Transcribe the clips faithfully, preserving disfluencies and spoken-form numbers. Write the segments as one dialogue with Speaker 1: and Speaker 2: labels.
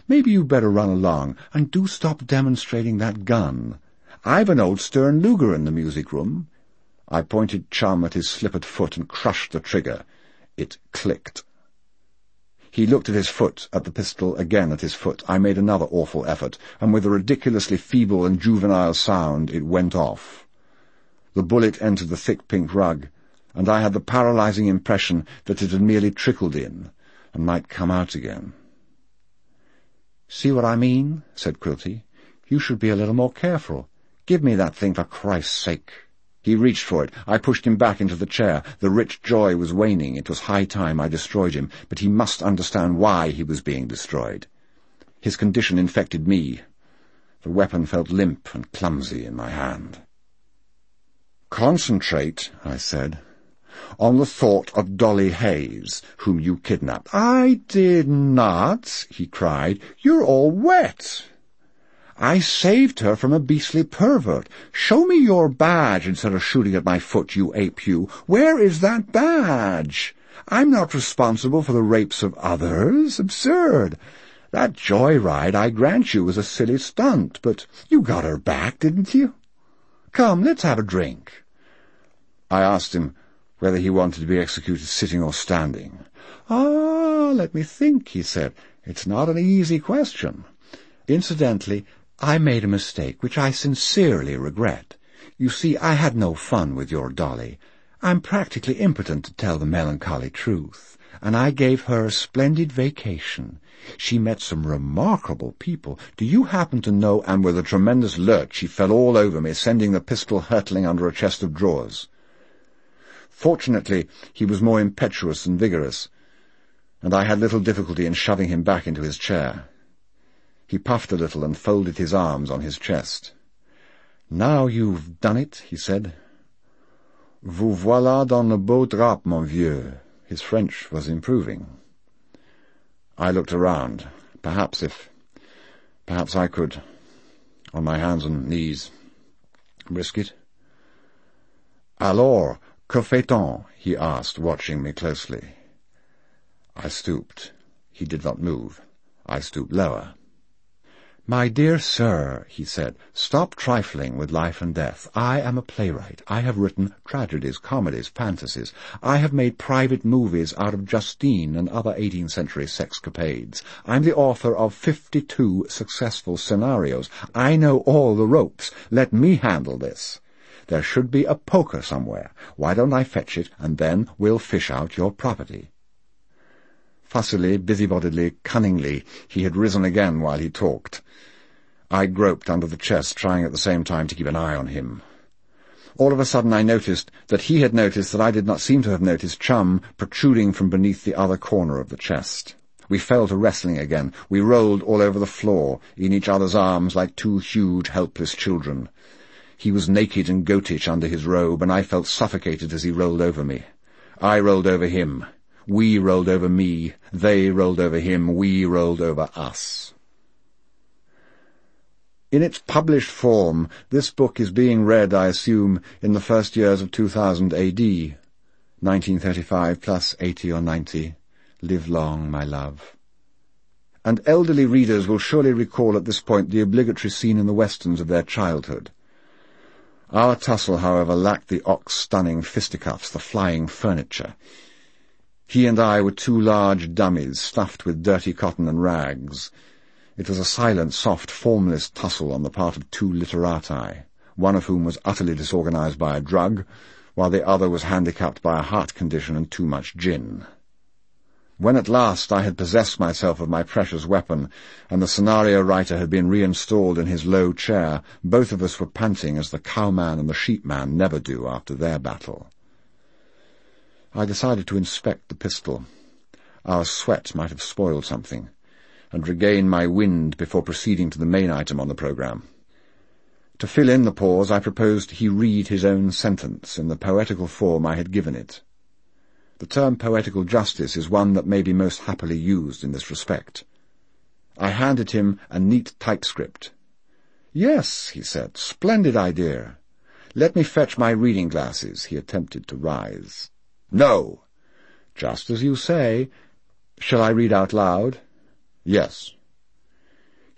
Speaker 1: maybe you'd better run along, and do stop demonstrating that gun. I've an old Stern Luger in the music room." I pointed Chum at his slippered foot and crushed the trigger. It clicked. He looked at his foot, at the pistol, again at his foot. I made another awful effort, and with a ridiculously feeble and juvenile sound it went off. The bullet entered the thick pink rug, and I had the paralyzing impression that it had merely trickled in, and might come out again. "See what I mean?" said Quilty. "You should be a little more careful. Give me that thing, for Christ's sake." He reached for it. I pushed him back into the chair. The rich joy was waning. It was high time I destroyed him, but he must understand why he was being destroyed. His condition infected me. The weapon felt limp and clumsy in my hand. "Concentrate," I said, "on the thought of Dolly Hayes, whom you kidnapped." "I did not," he cried. "You're all wet." "I saved her from a beastly pervert. Show me your badge instead of shooting at my foot, you ape, you. Where is that badge? I'm not responsible for the rapes of others. Absurd. That joyride, I grant you, was a silly stunt, but you got her back, didn't you? Come, let's have a drink." I asked him whether he wanted to be executed sitting or standing. "Ah, let me think," he said. "It's not an easy question. Incidentally, I made a mistake, which I sincerely regret. You see, I had no fun with your Dolly. I'm practically impotent to tell the melancholy truth, and I gave her a splendid vacation. She met some remarkable people. Do you happen to know—" And with a tremendous lurch she fell all over me, sending the pistol hurtling under a chest of drawers. Fortunately, he was more impetuous than vigorous, and I had little difficulty in shoving him back into his chair. He puffed a little and folded his arms on his chest. "Now you've done it," he said. "Vous voilà dans le beau drap, mon vieux." His French was improving. I looked around. Perhaps if... Perhaps I could, on my hands and knees, risk it. "Alors, que fait-on?" he asked, watching me closely. I stooped. He did not move. I stooped lower. "My dear sir," he said, "stop trifling with life and death. I am a playwright. I have written tragedies, comedies, fantasies. I have made private movies out of Justine and other eighteenth century sexcapades. I'm the author of fifty-two successful scenarios. I know all the ropes. Let me handle this. There should be a poker somewhere. Why don't I fetch it, and then we'll fish out your property?" Fussily, busybodily, cunningly, he had risen again while he talked. I groped under the chest, trying at the same time to keep an eye on him. All of a sudden I noticed that he had noticed that I did not seem to have noticed Chum protruding from beneath the other corner of the chest. We fell to wrestling again. We rolled all over the floor, in each other's arms like two huge, helpless children. He was naked and goatish under his robe, and I felt suffocated as he rolled over me. I rolled over him. We rolled over me. They rolled over him. We rolled over us. In its published form, this book is being read, I assume, in the first years of two thousand A D, nineteen thirty-five plus eighty or ninety. Live long, my love. And elderly readers will surely recall at this point the obligatory scene in the westerns of their childhood. Our tussle, however, lacked the ox-stunning fisticuffs, the flying furniture. He and I were two large dummies, stuffed with dirty cotton and rags. It was a silent, soft, formless tussle on the part of two literati, one of whom was utterly disorganized by a drug, while the other was handicapped by a heart condition and too much gin. When at last I had possessed myself of my precious weapon, and the scenario writer had been reinstalled in his low chair, both of us were panting as the cowman and the sheepman never do after their battle. I decided to inspect the pistol. Our sweat might have spoiled something, and regain my wind before proceeding to the main item on the programme. To fill in the pause, I proposed he read his own sentence in the poetical form I had given it. The term poetical justice is one that may be most happily used in this respect. I handed him a neat typescript. "Yes," he said, "splendid idea. Let me fetch my reading glasses." He attempted to rise. "No." "Just as you say. Shall I read out loud?" "Yes."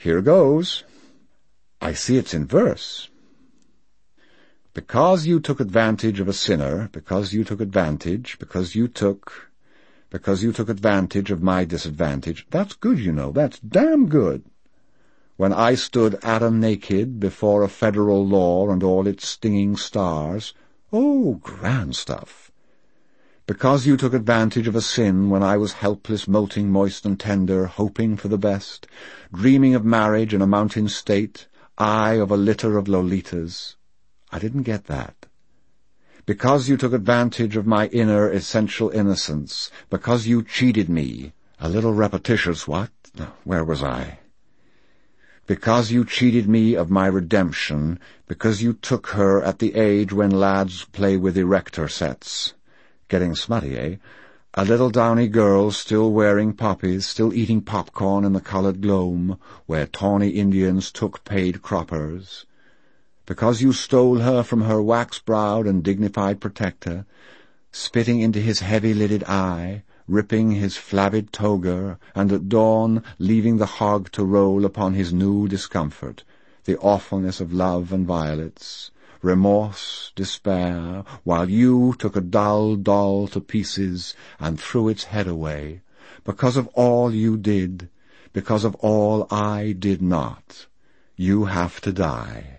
Speaker 1: Here goes. I see it's in verse. Because you took advantage of a sinner, because you took advantage, because you took, because you took advantage of my disadvantage. That's good, you know, that's damn good. When I stood Adam naked before a federal law and all its stinging stars. Oh, grand stuff. Because you took advantage of a sin when I was helpless, molting, moist and tender, hoping for the best, dreaming of marriage in a mountain state, I of a litter of Lolitas. I didn't get that. Because you took advantage of my inner essential innocence, because you cheated me. A little repetitious, what? Where was I? Because you cheated me of my redemption, because you took her at the age when lads play with erector sets. Getting smutty, eh? A little downy girl still wearing poppies, still eating popcorn in the coloured gloam, where tawny Indians took paid croppers. Because you stole her from her wax-browed and dignified protector, spitting into his heavy-lidded eye, ripping his flabbed toga, and at dawn leaving the hog to roll upon his new discomfort, the awfulness of love and violets, remorse, despair, while you took a dull doll to pieces and threw its head away, because of all you did, because of all I did not. You have to die.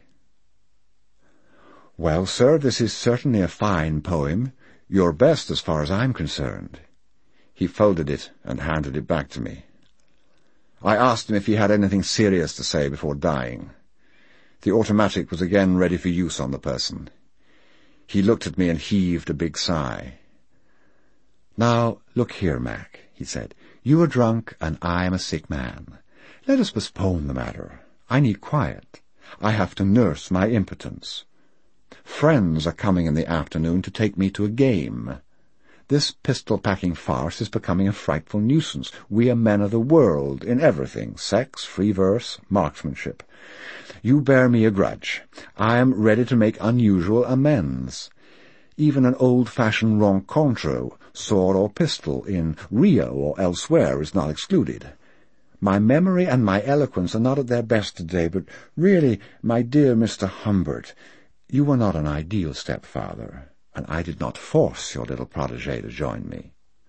Speaker 1: Well, sir, this is certainly a fine poem, your best as far as I'm concerned. He folded it and handed it back to me. I asked him if he had anything serious to say before dying. The automatic was again ready for use on the person. He looked at me and heaved a big sigh. "Now, look here, Mac," he said. "You are drunk and I am a sick man. Let us postpone the matter. I need quiet. I have to nurse my impotence. Friends are coming in the afternoon to take me to a game. This pistol-packing farce is becoming a frightful nuisance. We are men of the world, in everything, sex, free verse, marksmanship. You bear me a grudge. I am ready to make unusual amends. Even an old-fashioned rencontre, sword or pistol, in Rio or elsewhere is not excluded. My memory and my eloquence are not at their best today, but really, my dear Mister Humbert, you were not an ideal stepfather, and I did not force your little protégée to join me.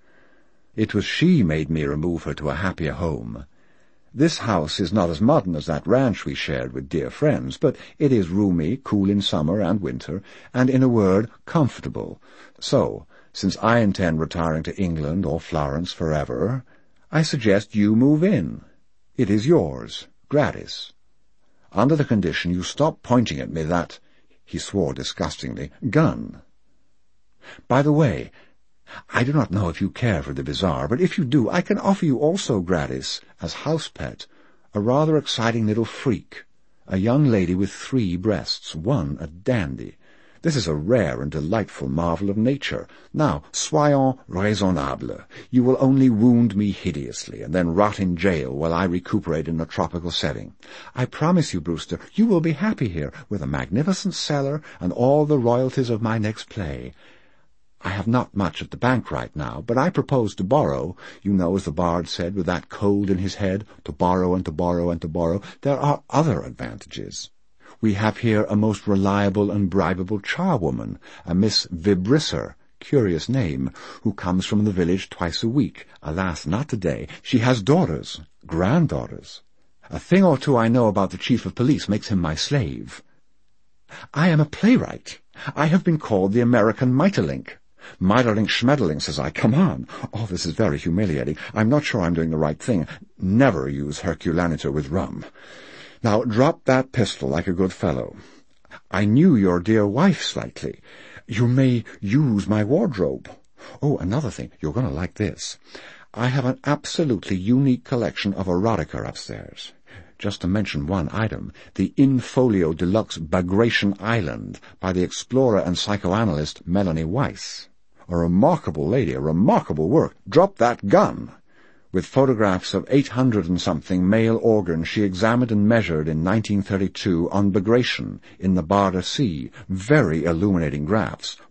Speaker 1: It was she made me remove her to a happier home. This house is not as modern as that ranch we shared with dear friends, but it is roomy, cool in summer and winter, and, in a word, comfortable. So, since I intend retiring to England or Florence forever, I suggest you move in. It is yours, gratis. Under the condition you stop pointing at me that," he swore disgustingly, "gun. By the way, I do not know if you care for the bizarre, but if you do, I can offer you also gratis, as house pet, a rather exciting little freak, a young lady with three breasts, one a dandy. This is a rare and delightful marvel of nature. Now, soyons raisonnables. You will only wound me hideously, and then rot in jail while I recuperate in a tropical setting. I promise you, Brewster, you will be happy here, with a magnificent cellar and all the royalties of my next play. I have not much at the bank right now, but I propose to borrow, you know, as the bard said, with that cold in his head, to borrow and to borrow and to borrow. There are other advantages. We have here a most reliable and bribable charwoman, a Miss Vibrisser, curious name, who comes from the village twice a week. Alas, not today. She has daughters, granddaughters. A thing or two I know about the chief of police makes him my slave. I am a playwright. I have been called the American Maeterlinck. Maeterlinck Schmetterling, says I. Come on. Oh, this is very humiliating. I'm not sure I'm doing the right thing. Never use Herculaniter with rum. Now, drop that pistol like a good fellow. I knew your dear wife slightly. You may use my wardrobe. Oh, another thing. You're going to like this. I have an absolutely unique collection of erotica upstairs. Just to mention one item, the in-folio deluxe Bagration Island by the explorer and psychoanalyst Melanie Weiss. A remarkable lady, a remarkable work. Drop that gun! With photographs of eight hundred and something male organs she examined and measured in nineteen thirty-two on Bagration in the Barda Sea. Very illuminating graphs.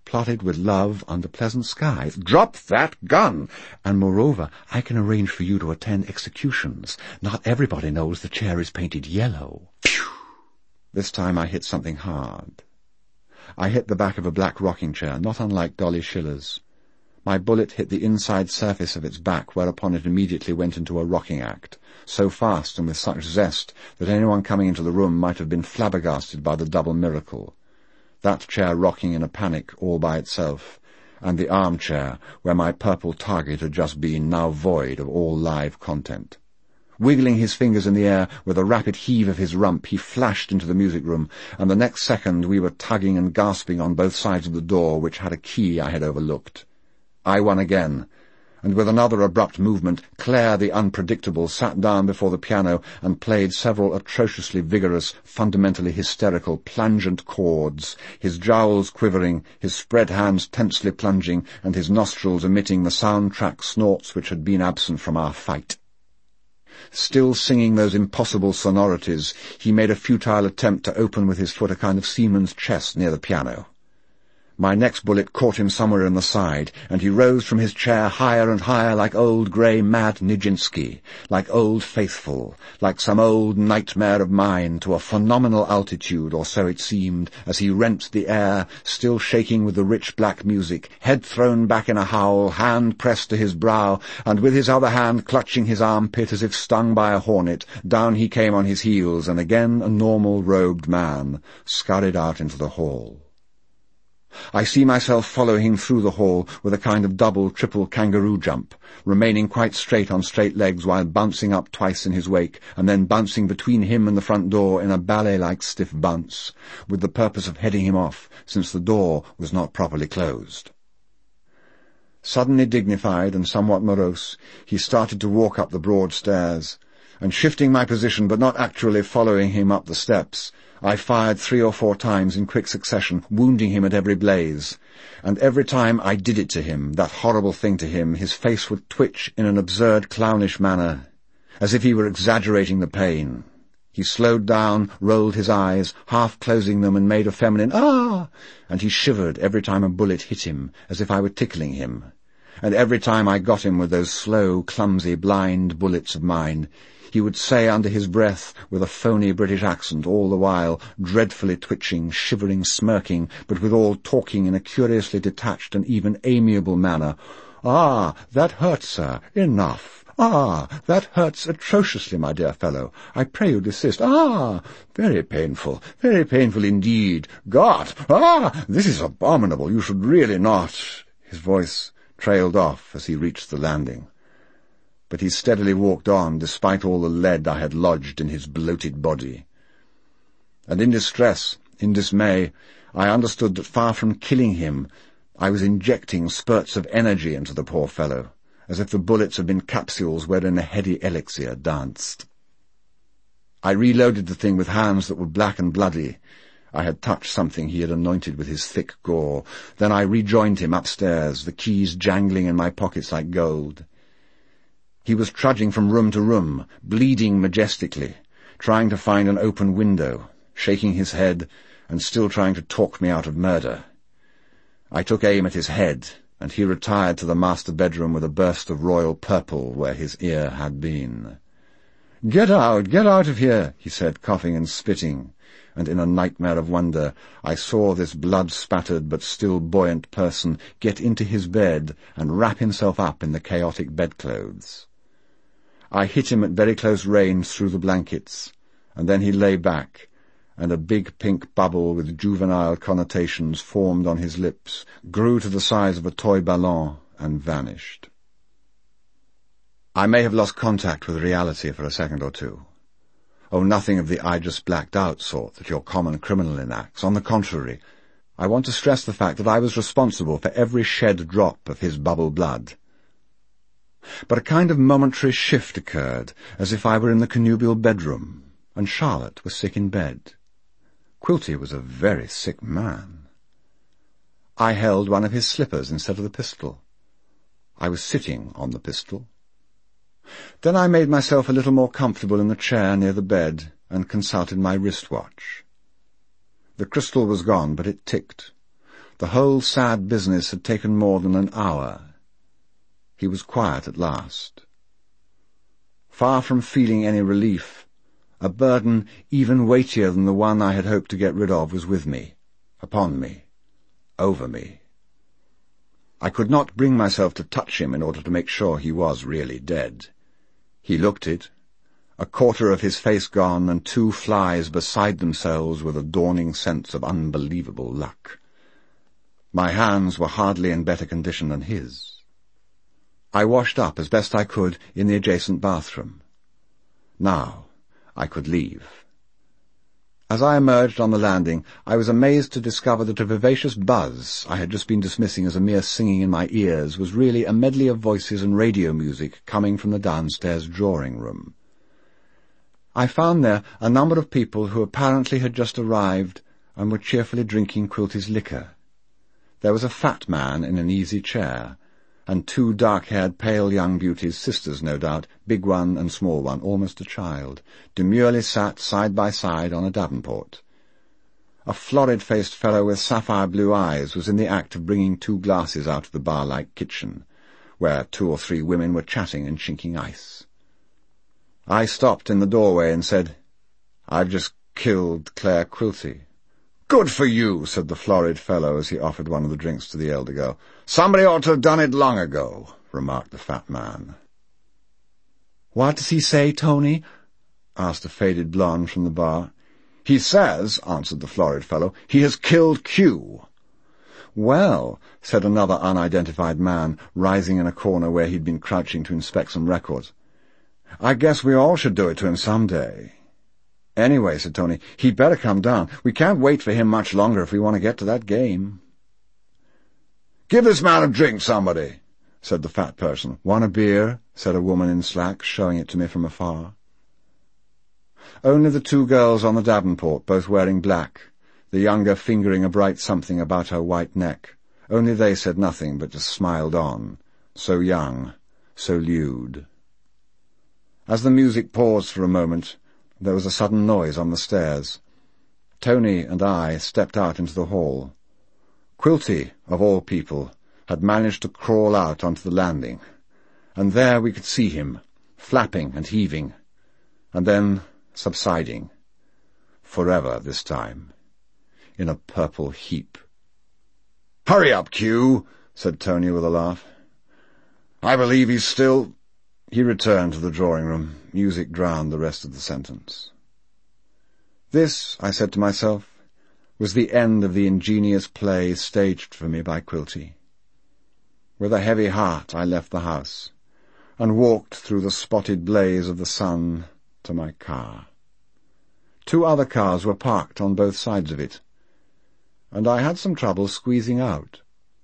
Speaker 1: plotted with love under pleasant skies. Drop that gun! And moreover, I can arrange for you to attend executions. Not everybody knows the chair is painted yellow. Phew! This time I hit something hard. I hit the back of a black rocking chair, not unlike Dolly Schiller's. My bullet hit the inside surface of its back, whereupon it immediately went into a rocking act, so fast and with such zest that anyone coming into the room might have been flabbergasted by the double miracle. That chair rocking in a panic all by itself, and the armchair, where my purple target had just been, now void of all live content. Wiggling his fingers in the air, with a rapid heave of his rump, he flashed into the music room, and the next second we were tugging and gasping on both sides of the door, which had a key I had overlooked. I won again, and with another abrupt movement, Claire the Unpredictable sat down before the piano and played several atrociously vigorous, fundamentally hysterical, plangent chords, his jowls quivering, his spread hands tensely plunging, and his nostrils emitting the soundtrack snorts which had been absent from our fight. Still singing those impossible sonorities, he made a futile attempt to open with his foot a kind of seaman's chest near the piano. My next bullet caught him somewhere in the side, and he rose from his chair higher and higher like old grey Mad Nijinsky, like Old Faithful, like some old nightmare of mine, to a phenomenal altitude, or so it seemed, as he rent the air, still shaking with the rich black music, head thrown back in a howl, hand pressed to his brow, and with his other hand clutching his armpit as if stung by a hornet, down he came on his heels, and again a normal robed man, scurried out into the hall. I see myself following him through the hall with a kind of double, triple kangaroo jump, remaining quite straight on straight legs while bouncing up twice in his wake, and then bouncing between him and the front door in a ballet-like stiff bounce, with the purpose of heading him off, since the door was not properly closed. Suddenly dignified and somewhat morose, he started to walk up the broad stairs, and shifting my position but not actually following him up the steps, I fired three or four times in quick succession, wounding him at every blaze. And every time I did it to him, that horrible thing to him, his face would twitch in an absurd clownish manner, as if he were exaggerating the pain. He slowed down, rolled his eyes, half closing them, and made a feminine "ah!" and he shivered every time a bullet hit him, as if I were tickling him. And every time I got him with those slow, clumsy, blind bullets of mine, he would say under his breath, with a phony British accent all the while, dreadfully twitching, shivering, smirking, but withal talking in a curiously detached and even amiable manner, "Ah, that hurts, sir. Enough. Ah, that hurts atrociously, my dear fellow. I pray you desist. Ah, very painful, very painful indeed. God! Ah, this is abominable. You should really not—" His voice trailed off as he reached the landing. But he steadily walked on, despite all the lead I had lodged in his bloated body. And in distress, in dismay, I understood that far from killing him, I was injecting spurts of energy into the poor fellow, as if the bullets had been capsules wherein a heady elixir danced. I reloaded the thing with hands that were black and bloody. I had touched something he had anointed with his thick gore. Then I rejoined him upstairs, the keys jangling in my pockets like gold. He was trudging from room to room, bleeding majestically, trying to find an open window, shaking his head, and still trying to talk me out of murder. I took aim at his head, and he retired to the master bedroom with a burst of royal purple where his ear had been. "Get out, get out of here," he said, coughing and spitting, and in a nightmare of wonder I saw this blood-spattered but still buoyant person get into his bed and wrap himself up in the chaotic bedclothes. I hit him at very close range through the blankets, and then he lay back, and a big pink bubble with juvenile connotations formed on his lips, grew to the size of a toy ballon, and vanished. I may have lost contact with reality for a second or two. Oh, nothing of the I just blacked out sort that your common criminal enacts. On the contrary, I want to stress the fact that I was responsible for every shed drop of his bubble blood. But a kind of momentary shift occurred, as if I were in the connubial bedroom, and Charlotte was sick in bed. Quilty was a very sick man. I held one of his slippers instead of the pistol. I was sitting on the pistol. Then I made myself a little more comfortable in the chair near the bed, and consulted my wristwatch. The crystal was gone, but it ticked. The whole sad business had taken more than an hour. He was quiet at last. Far from feeling any relief, a burden even weightier than the one I had hoped to get rid of was with me, upon me, over me. I could not bring myself to touch him in order to make sure he was really dead. He looked it, a quarter of his face gone, and two flies beside themselves with a dawning sense of unbelievable luck. My hands were hardly in better condition than his. I washed up as best I could in the adjacent bathroom. Now I could leave. As I emerged on the landing, I was amazed to discover that a vivacious buzz I had just been dismissing as a mere singing in my ears was really a medley of voices and radio music coming from the downstairs drawing-room. I found there a number of people who apparently had just arrived and were cheerfully drinking Quilty's liquor. There was a fat man in an easy chair, and two dark-haired, pale young beauties, sisters no doubt, big one and small one, almost a child, demurely sat side by side on a davenport. A florid-faced fellow with sapphire-blue eyes was in the act of bringing two glasses out of the bar-like kitchen, where two or three women were chatting and chinking ice. I stopped in the doorway and said, "I've just killed Claire Quilty." "Good for you," said the florid fellow as he offered one of the drinks to the elder girl. "Somebody ought to have done it long ago," remarked the fat man. "What does he say, Tony?" asked a faded blonde from the bar. "He says," answered the florid fellow, "he has killed Q." "Well," said another unidentified man, rising in a corner where he'd been crouching to inspect some records, "I guess we all should do it to him some day." "Anyway," said Tony, "he'd better come down. We can't wait for him much longer if we want to get to that game." "Give this man a drink, somebody," said the fat person. "Want a beer?" said a woman in slacks, showing it to me from afar. Only the two girls on the davenport, both wearing black, the younger fingering a bright something about her white neck. Only they said nothing, but just smiled on, so young, so lewd. As the music paused for a moment, there was a sudden noise on the stairs. Tony and I stepped out into the hall. Quilty, of all people, had managed to crawl out onto the landing, and there we could see him, flapping and heaving, and then subsiding, forever this time, in a purple heap. "Hurry up, Q," said Tony with a laugh. "I believe he's still—" He returned to the drawing-room. Music drowned the rest of the sentence. This, I said to myself, was the end of the ingenious play staged for me by Quilty. With a heavy heart I left the house, and walked through the spotted blaze of the sun to my car. Two other cars were parked on both sides of it, and I had some trouble squeezing out.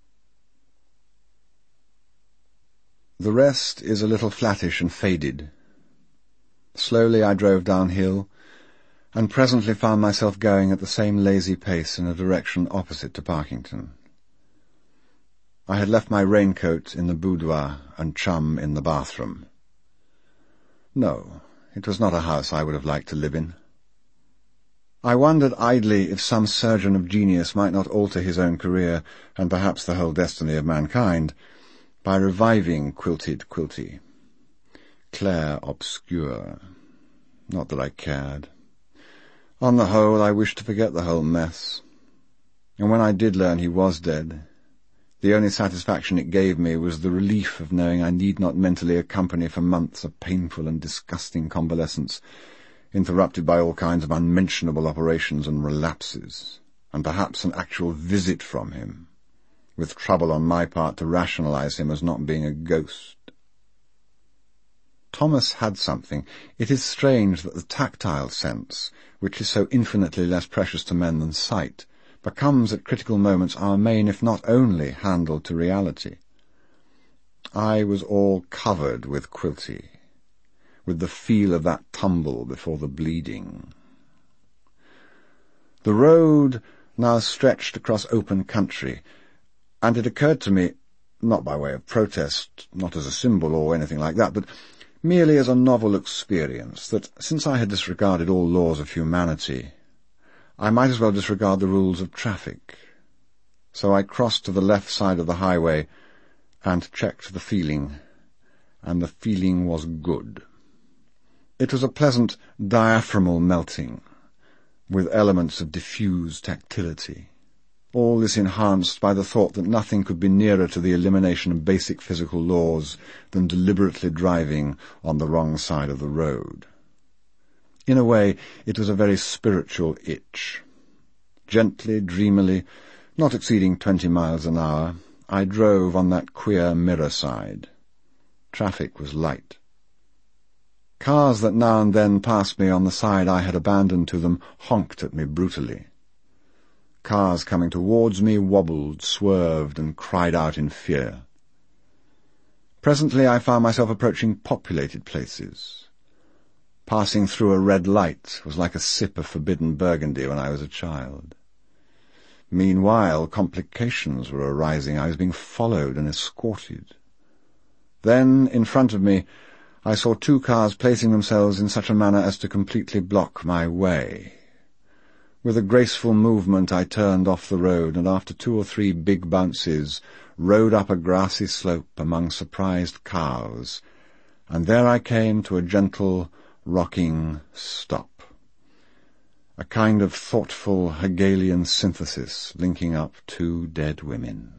Speaker 1: The rest is a little flattish and faded. Slowly I drove downhill, and presently found myself going at the same lazy pace in a direction opposite to Parkington. I had left my raincoat in the boudoir and chum in the bathroom. No, it was not a house I would have liked to live in. I wondered idly if some surgeon of genius might not alter his own career, and perhaps the whole destiny of mankind, by reviving Quilted Quilty. Claire obscure. Not that I cared. On the whole, I wished to forget the whole mess. And when I did learn he was dead, the only satisfaction it gave me was the relief of knowing I need not mentally accompany for months a painful and disgusting convalescence, interrupted by all kinds of unmentionable operations and relapses, and perhaps an actual visit from him, with trouble on my part to rationalize him as not being a ghost. Thomas had something. It is strange that the tactile sense, which is so infinitely less precious to men than sight, becomes at critical moments our main, if not only, handle to reality. I was all covered with Quilty, with the feel of that tumble before the bleeding. The road now stretched across open country, and it occurred to me, not by way of protest, not as a symbol or anything like that, but merely as a novel experience, that since I had disregarded all laws of humanity, I might as well disregard the rules of traffic. So I crossed to the left side of the highway and checked the feeling, and the feeling was good. It was a pleasant diaphragmal melting, with elements of diffuse tactility. All this enhanced by the thought that nothing could be nearer to the elimination of basic physical laws than deliberately driving on the wrong side of the road. In a way, it was a very spiritual itch. Gently, dreamily, not exceeding twenty miles an hour, I drove on that queer mirror side. Traffic was light. Cars that now and then passed me on the side I had abandoned to them honked at me brutally. Cars coming towards me wobbled, swerved, and cried out in fear. Presently I found myself approaching populated places. Passing through a red light was like a sip of forbidden Burgundy when I was a child. Meanwhile, complications were arising. I was being followed and escorted. Then, in front of me, I saw two cars placing themselves in such a manner as to completely block my way. With a graceful movement I turned off the road, and after two or three big bounces, rode up a grassy slope among surprised cows, and there I came to a gentle, rocking stop. A kind of thoughtful Hegelian synthesis linking up two dead women.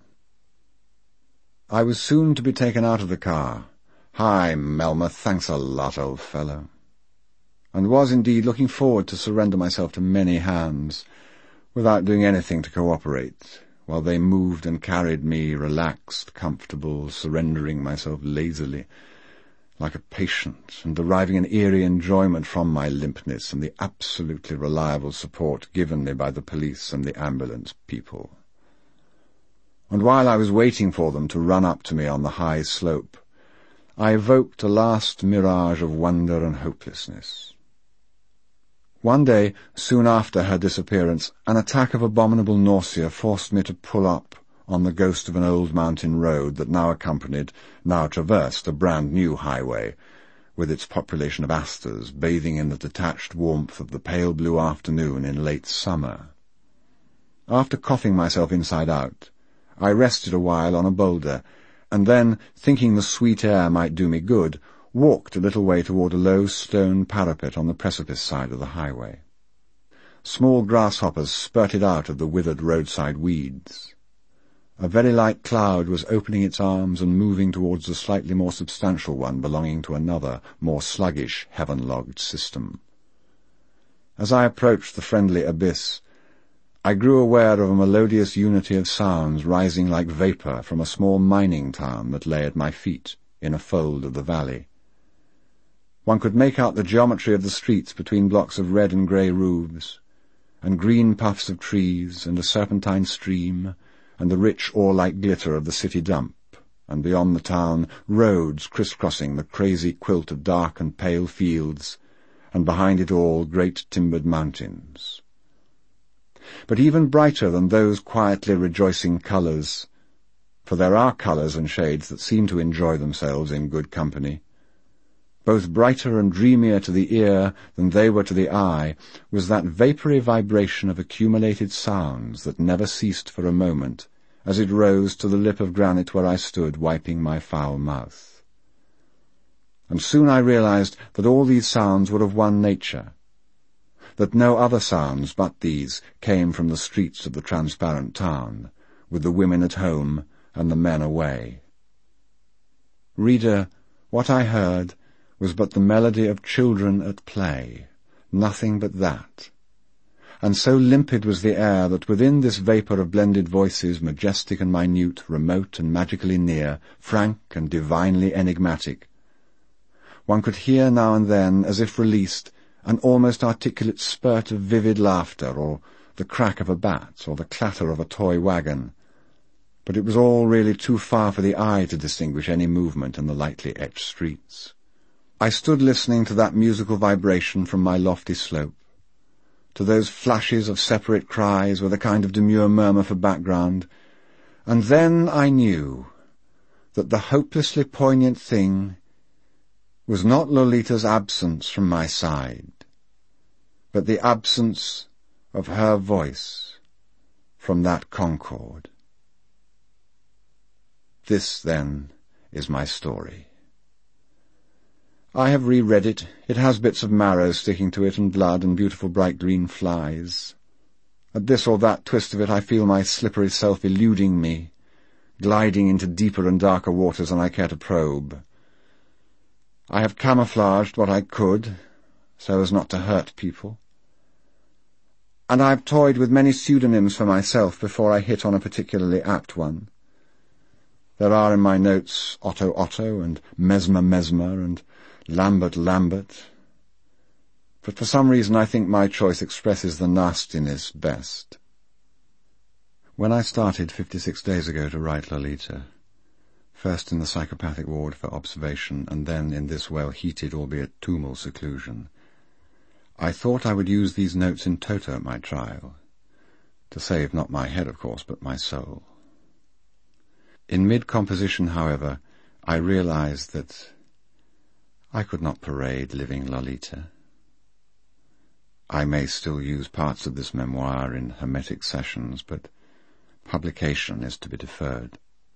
Speaker 1: I was soon to be taken out of the car. "Hi, Melmoth, thanks a lot, old fellow," and was indeed looking forward to surrender myself to many hands, without doing anything to cooperate, while they moved and carried me, relaxed, comfortable, surrendering myself lazily, like a patient, and deriving an eerie enjoyment from my limpness and the absolutely reliable support given me by the police and the ambulance people. And while I was waiting for them to run up to me on the high slope, I evoked a last mirage of wonder and hopelessness. One day, soon after her disappearance, an attack of abominable nausea forced me to pull up on the ghost of an old mountain road that now accompanied, now traversed, a brand-new highway, with its population of asters bathing in the detached warmth of the pale blue afternoon in late summer. After coughing myself inside out, I rested a while on a boulder, and then, thinking the sweet air might do me good, walked a little way toward a low stone parapet on the precipice side of the highway. Small grasshoppers spurted out of the withered roadside weeds. A very light cloud was opening its arms and moving towards a slightly more substantial one belonging to another, more sluggish, heaven-logged system. As I approached the friendly abyss, I grew aware of a melodious unity of sounds rising like vapour from a small mining town that lay at my feet in a fold of the valley. One could make out the geometry of the streets between blocks of red and grey roofs, and green puffs of trees, and a serpentine stream, and the rich ore-like glitter of the city dump, and beyond the town, roads crisscrossing the crazy quilt of dark and pale fields, and behind it all great timbered mountains. But even brighter than those quietly rejoicing colours, for there are colours and shades that seem to enjoy themselves in good company, both brighter and dreamier to the ear than they were to the eye, was that vapoury vibration of accumulated sounds that never ceased for a moment, as it rose to the lip of granite where I stood wiping my foul mouth. And soon I realized that all these sounds were of one nature, that no other sounds but these came from the streets of the transparent town, with the women at home and the men away. Reader, what I heard was but the melody of children at play, nothing but that. And so limpid was the air that within this vapour of blended voices, majestic and minute, remote and magically near, frank and divinely enigmatic, one could hear now and then, as if released, an almost articulate spurt of vivid laughter, or the crack of a bat, or the clatter of a toy wagon, but it was all really too far for the eye to distinguish any movement in the lightly etched streets. I stood listening to that musical vibration from my lofty slope, to those flashes of separate cries with a kind of demure murmur for background, and then I knew that the hopelessly poignant thing was not Lolita's absence from my side, but the absence of her voice from that concord. This, then, is my story. I have reread it. It has bits of marrow sticking to it, and blood, and beautiful bright green flies. At this or that twist of it I feel my slippery self eluding me, gliding into deeper and darker waters than I care to probe. I have camouflaged what I could, so as not to hurt people. And I have toyed with many pseudonyms for myself before I hit on a particularly apt one. There are in my notes Otto Otto, and Mesmer Mesmer, and Lambert Lambert. But for some reason I think my choice expresses the nastiness best. When I started fifty-six days ago to write Lolita, first in the psychopathic ward for observation, and then in this well-heated, albeit tumul seclusion, I thought I would use these notes in toto at my trial, to save not my head, of course, but my soul. In mid-composition, however, I realized that I could not parade living Lolita. I may still use parts of this memoir in hermetic sessions, but publication is to be deferred.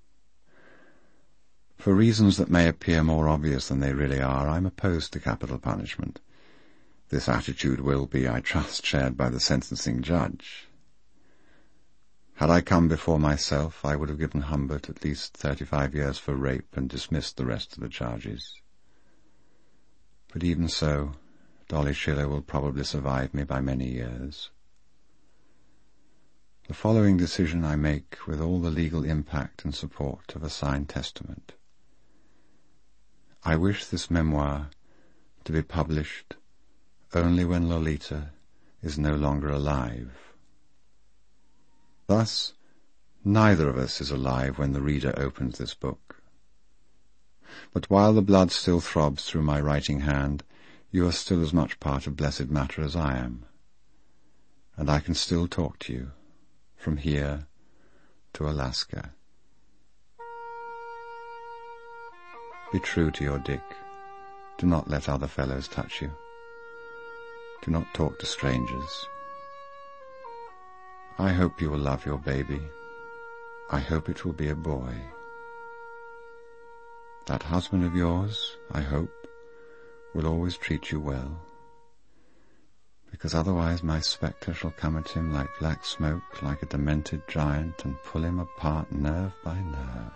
Speaker 1: For reasons that may appear more obvious than they really are, I am opposed to capital punishment. This attitude will be, I trust, shared by the sentencing judge. Had I come before myself, I would have given Humbert at least thirty-five years for rape and dismissed the rest of the charges. But even so, Dolly Schiller will probably survive me by many years. The following decision I make with all the legal impact and support of a signed testament. I wish this memoir to be published only when Lolita is no longer alive. Thus, neither of us is alive when the reader opens this book. But while the blood still throbs through my writing hand, you are still as much part of blessed matter as I am, and I can still talk to you, from here to Alaska. Be true to your Dick. Do not let other fellows touch you. Do not talk to strangers. I hope you will love your baby. I hope it will be a boy. That husband of yours, I hope, will always treat you well, because otherwise my spectre shall come at him like black smoke, like a demented giant, and pull him apart nerve by nerve.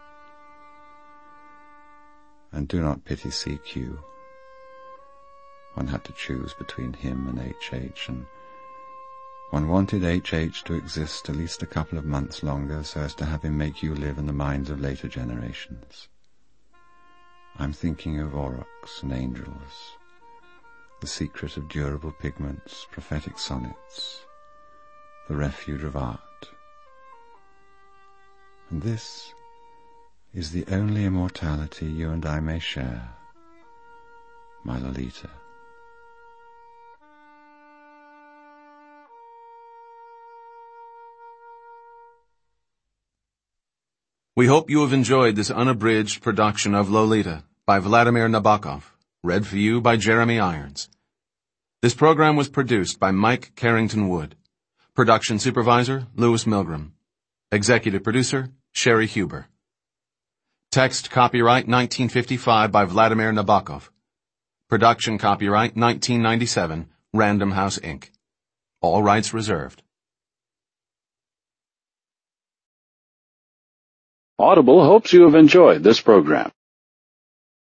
Speaker 1: And do not pity C Q. One had to choose between him and H H, and one wanted H H to exist at least a couple of months longer so as to have him make you live in the minds of later generations. I'm thinking of aurochs and angels, the secret of durable pigments, prophetic sonnets, the refuge of art. And this is the only immortality you and I may share, my Lolita.
Speaker 2: We hope you have enjoyed this unabridged production of Lolita by Vladimir Nabokov, read for you by Jeremy Irons. This program was produced by Mike Carrington Wood. Production supervisor, Louis Milgram. Executive producer, Sherry Huber. Text copyright nineteen fifty-five by Vladimir Nabokov. Production copyright nineteen ninety-seven, Random House Incorporated. All rights reserved.
Speaker 3: Audible hopes you have enjoyed this program.